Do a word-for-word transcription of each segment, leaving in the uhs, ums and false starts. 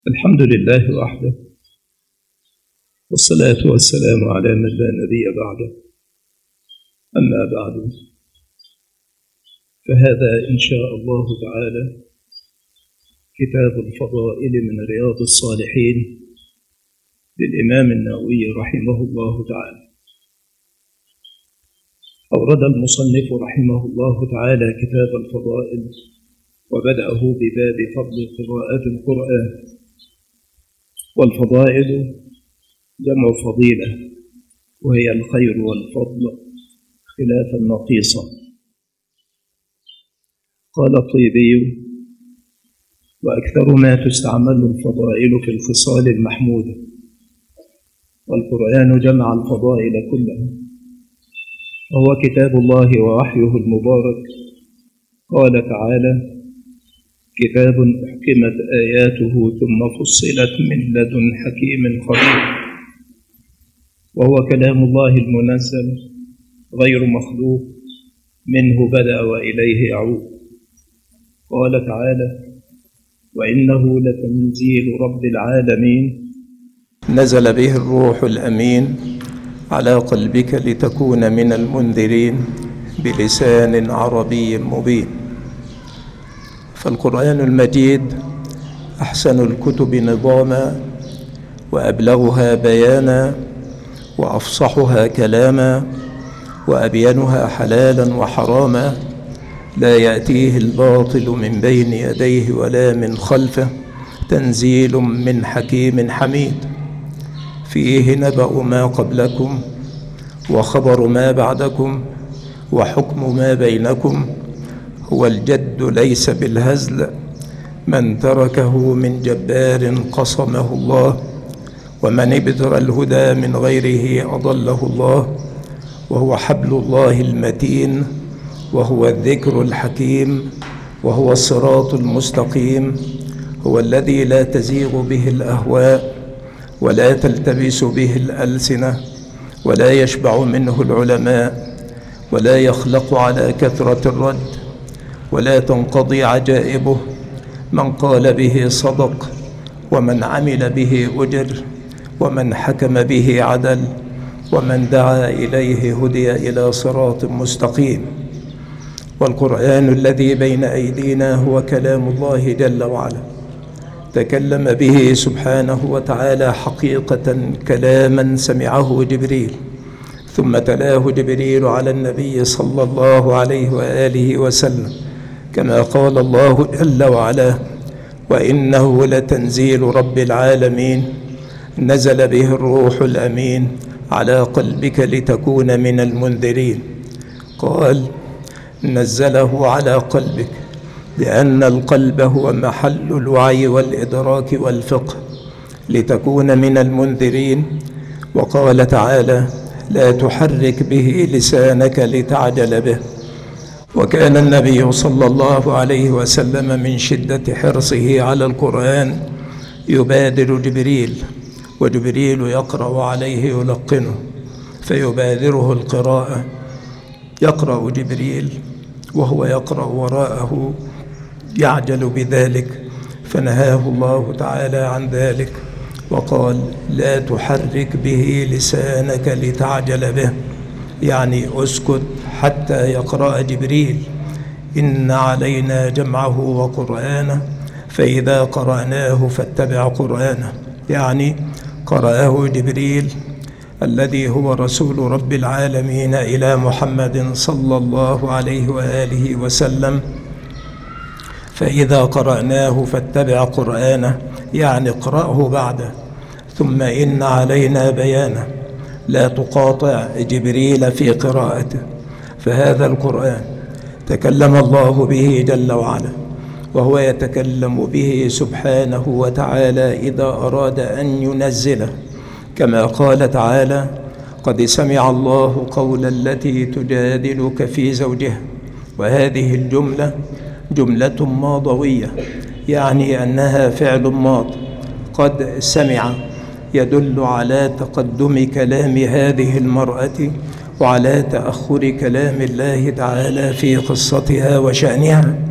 الحمد لله وحده، والصلاة والسلام على من لا نبي بعده. أما بعد، فهذا إن شاء الله تعالى كتاب الفضائل من رياض الصالحين للإمام النووي رحمه الله تعالى. أورد المصنف رحمه الله تعالى كتاب الفضائل وبدأه بباب فضل قراءة القرآن. والفضائل جمع فضيلة، وهي الخير والفضل خلاف النقيصة. قال الطيبي: وأكثر ما تستعمل الفضائل في الخصال المحمودة، والقرآن جمع الفضائل كلها، وهو كتاب الله ووحيه المبارك. قال تعالى: كتاب أحكمت آياته ثم فصلت من لدن حكيم خبير. وهو كلام الله المنزل غير مخلوق، منه بدأ وإليه يعود. قال تعالى: وإنه لتنزيل رب العالمين نزل به الروح الأمين على قلبك لتكون من المنذرين بلسان عربي مبين. فالقرآن المجيد أحسن الكتب نظاما، وأبلغها بيانا، وأفصحها كلاما، وأبينها حلالا وحراما. لا يأتيه الباطل من بين يديه ولا من خلفه، تنزيل من حكيم حميد. فيه نبأ ما قبلكم وخبر ما بعدكم وحكم ما بينكم. هو الجد ليس بالهزل، من تركه من جبار قصمه الله، ومن ابتغى الهدى من غيره أضله الله. وهو حبل الله المتين، وهو الذكر الحكيم، وهو الصراط المستقيم. هو الذي لا تزيغ به الأهواء ولا تلتبس به الألسنة، ولا يشبع منه العلماء، ولا يخلق على كثرة الرد، ولا تنقضي عجائبه. من قال به صدق، ومن عمل به أجر، ومن حكم به عدل، ومن دعا إليه هدي إلى صراط مستقيم. والقرآن الذي بين أيدينا هو كلام الله جل وعلا، تكلم به سبحانه وتعالى حقيقة كلاما سمعه جبريل، ثم تلاه جبريل على النبي صلى الله عليه وآله وسلم، كما قال الله جل وعلا: وإنه لتنزيل رب العالمين نزل به الروح الأمين على قلبك لتكون من المنذرين. قال: نزله على قلبك، لأن القلب هو محل الوعي والإدراك والفقه، لتكون من المنذرين. وقال تعالى: لا تحرك به لسانك لتعجل به. وكان النبي صلى الله عليه وسلم من شدة حرصه على القرآن يبادر جبريل، وجبريل يقرأ عليه يلقنه فيبادره القراءة. يقرأ جبريل وهو يقرأ وراءه يعجل بذلك، فنهاه الله تعالى عن ذلك وقال: لا تحرك به لسانك لتعجل به، يعني اسكت حتى يقرأ جبريل. إن علينا جمعه وقرآنه، فإذا قرأناه فاتبع قرآنه، يعني قرأه جبريل الذي هو رسول رب العالمين إلى محمد صلى الله عليه وآله وسلم. فإذا قرأناه فاتبع قرآنه، يعني اقرأه بعده. ثم إن علينا بيانه، لا تقاطع جبريل في قراءته. فهذا القرآن تكلم الله به جل وعلا، وهو يتكلم به سبحانه وتعالى إذا أراد أن ينزله، كما قال تعالى: قد سمع الله قول التي تجادلك في زوجها. وهذه الجملة جملة ماضوية، يعني أنها فعل ماض. قد سمع يدل على تقدم كلام هذه المرأة وعلى تأخر كلام الله تعالى في قصتها وشأنها.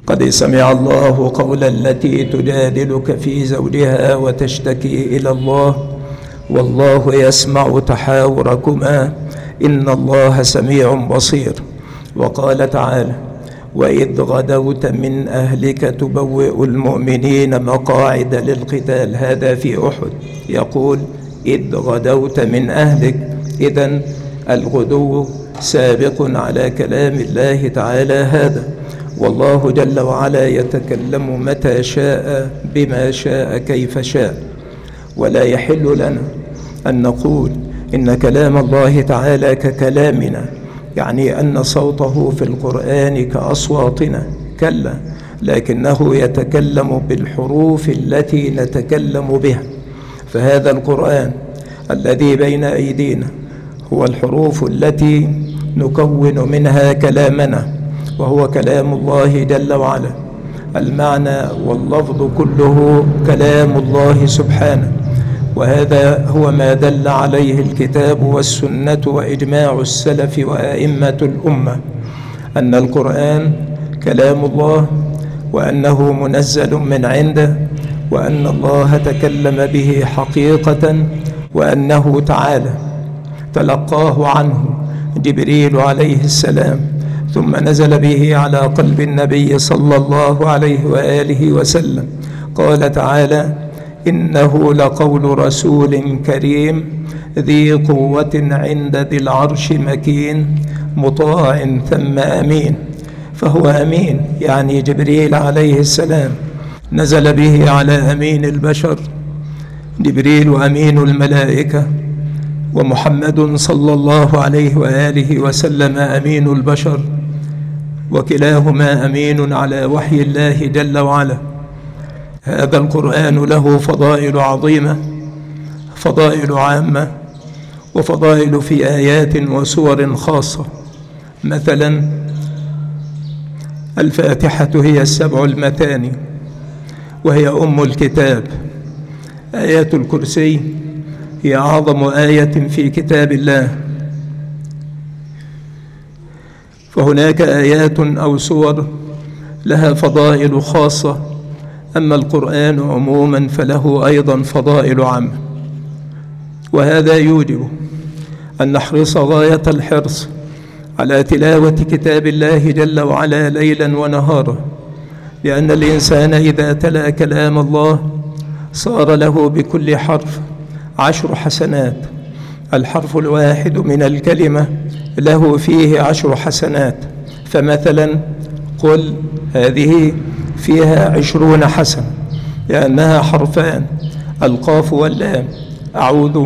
قد سمع الله قول التي تجادلك في زوجها وتشتكي إلى الله والله يسمع تحاوركما إن الله سميع بصير. وقال تعالى: وإذ غدوت من أهلك تبوئ المؤمنين مقاعد للقتال. هذا في أحد، يقول إذ غدوت من أهلك. إذن الغدو سابق على كلام الله تعالى هذا، والله جل وعلا يتكلم متى شاء بما شاء كيف شاء، ولا يحل لنا أن نقول إن كلام الله تعالى ككلامنا، يعني أن صوته في القرآن كأصواتنا، كلا، لكنه يتكلم بالحروف التي نتكلم بها. فهذا القرآن الذي بين أيدينا هو الحروف التي نكون منها كلامنا، وهو كلام الله جل وعلا. المعنى واللفظ كله كلام الله سبحانه، وهذا هو ما دل عليه الكتاب والسنة وإجماع السلف وأئمة الأمة، أن القرآن كلام الله، وأنه منزل من عنده، وأن الله تكلم به حقيقة، وأنه تعالى تلقاه عنه جبريل عليه السلام، ثم نزل به على قلب النبي صلى الله عليه وآله وسلم. قال تعالى: إنه لقول رسول كريم ذي قوة عند ذي العرش مكين مطاع ثم أمين. فهو أمين، يعني جبريل عليه السلام نزل به على أمين البشر، جبريل أمين الملائكة، ومحمد صلى الله عليه وآله وسلم أمين البشر، وكلاهما أمين على وحي الله جل وعلا. هذا القرآن له فضائل عظيمة، فضائل عامة، وفضائل في آيات وسور خاصة. مثلا الفاتحة هي السبع المثاني، وهي أم الكتاب. آيات الكرسي هي أعظم آية في كتاب الله. فهناك آيات أو سور لها فضائل خاصة، أما القرآن عموما فله أيضا فضائل عامة. وهذا يوجب أن نحرص غاية الحرص على تلاوة كتاب الله جل وعلا ليلا ونهارا، لأن الإنسان إذا تلا كلام الله صار له بكل حرف عشر حسنات. الحرف الواحد من الكلمة له فيه عشر حسنات. فمثلا قل هذه فيها عشرون حسنة، لأنها حرفان، القاف واللام. أعوذ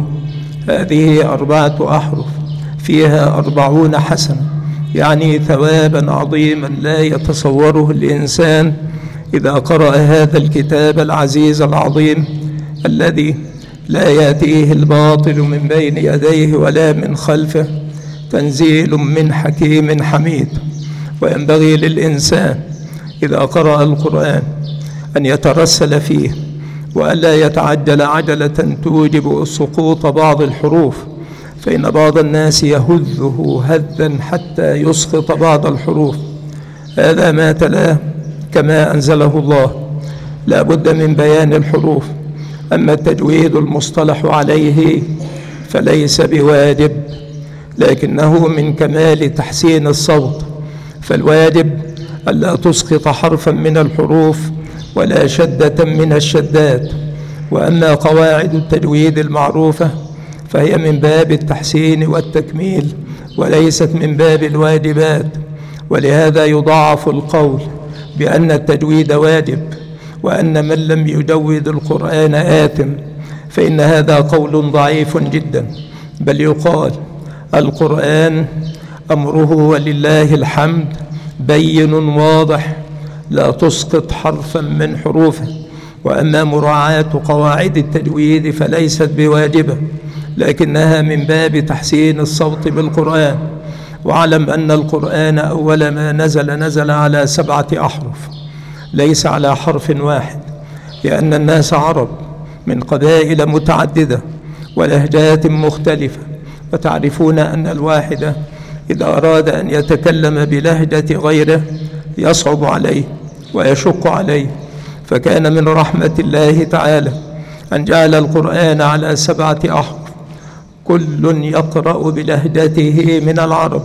هذه أربعة أحرف فيها أربعون حسنة، يعني ثوابا عظيما لا يتصوره الإنسان إذا قرأ هذا الكتاب العزيز العظيم الذي لا يأتيه الباطل من بين يديه ولا من خلفه، تنزيل من حكيم حميد. وينبغي للإنسان إذا قرأ القرآن أن يترسل فيه، وألا يتعجل عجلة توجب سقوط بعض الحروف، فإن بعض الناس يهذه هذا حتى يسقط بعض الحروف. هذا ما تلاه كما أنزله الله، لا بد من بيان الحروف. أما التجويد المصطلح عليه فليس بواجب، لكنه من كمال تحسين الصوت. فالواجب ألا تسقط حرفا من الحروف ولا شدة من الشدات. وأما قواعد التجويد المعروفة فهي من باب التحسين والتكميل، وليست من باب الواجبات. ولهذا يضاعف القول بأن التجويد واجب، وأن من لم يجود القرآن آثم، فإن هذا قول ضعيف جدا. بل يقال القرآن أمره ولله الحمد بين واضح، لا تسقط حرفا من حروفه. وأما مراعاة قواعد التجويد فليست بواجبة، لكنها من باب تحسين الصوت بالقرآن. واعلم أن القرآن أول ما نزل نزل على سبعة أحرف، ليس على حرف واحد، لأن الناس عرب من قبائل متعددة ولهجات مختلفة، وتعرفون أن الواحد إذا أراد أن يتكلم بلهجة غيره يصعب عليه، ويشق عليه، فكان من رحمة الله تعالى أن جعل القرآن على سبعة أحرف كل يقرأ بلهجته من العرب.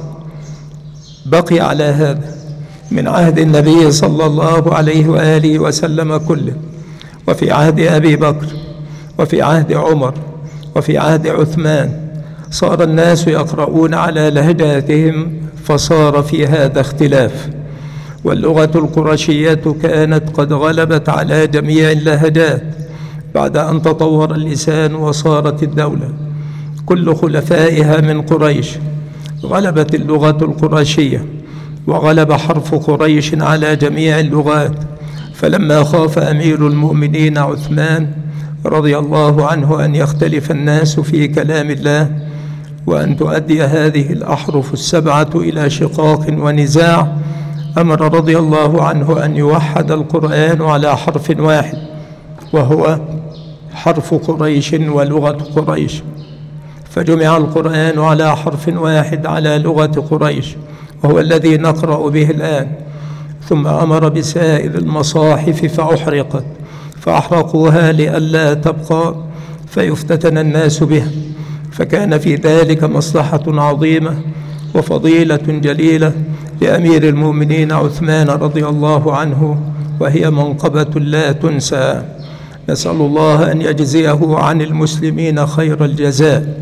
بقي على هذا من عهد النبي صلى الله عليه وآله وسلم كله، وفي عهد أبي بكر، وفي عهد عمر، وفي عهد عثمان، صار الناس يقرؤون على لهجاتهم، فصار في هذا اختلاف. واللغة القرشية كانت قد غلبت على جميع اللهجات بعد أن تطور اللسان وصارت الدولة. كل خلفائها من قريش غلبت اللغة القرشية، وغلب حرف قريش على جميع اللغات. فلما خاف أمير المؤمنين عثمان رضي الله عنه أن يختلف الناس في كلام الله، وأن تؤدي هذه الأحرف السبعة إلى شقاق ونزاع، أمر رضي الله عنه أن يوحد القرآن على حرف واحد، وهو حرف قريش ولغة قريش. فجمع القرآن على حرف واحد على لغة قريش، وهو الذي نقرأ به الآن. ثم أمر بسائر المصاحف فأحرقت، فأحرقوها لئلا تبقى فيفتتن الناس بها. فكان في ذلك مصلحة عظيمة وفضيلة جليلة لأمير المؤمنين عثمان رضي الله عنه، وهي منقبة لا تنسى. نسأل الله أن يجزيه عن المسلمين خير الجزاء.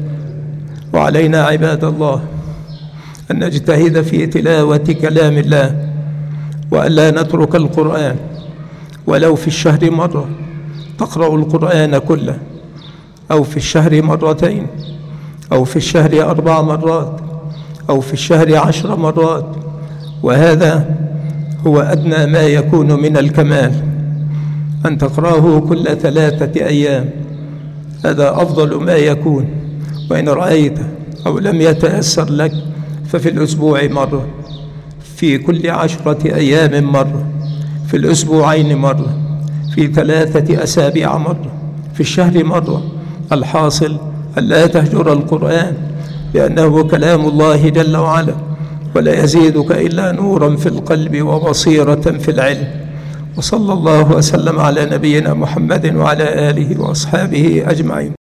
وعلينا عباد الله أن نجتهد في تلاوة كلام الله، وألا نترك القرآن ولو في الشهر مرة. تقرأ القرآن كله، أو في الشهر مرتين، أو في الشهر أربع مرات، أو في الشهر عشر مرات، وهذا هو أدنى ما يكون من الكمال. أن تقرأه كل ثلاثة أيام، هذا أفضل ما يكون. وإن رأيت أو لم يتيسر لك ففي الأسبوع مرة، في كل عشرة أيام مرة، في الأسبوعين مرة، في ثلاثة أسابيع مرة، في الشهر مرة. الحاصل ألا تهجر القرآن، لأنه كلام الله جل وعلا، ولا يزيدك إلا نورا في القلب وبصيرة في العلم. وصلى الله وسلم على نبينا محمد وعلى آله وأصحابه أجمعين.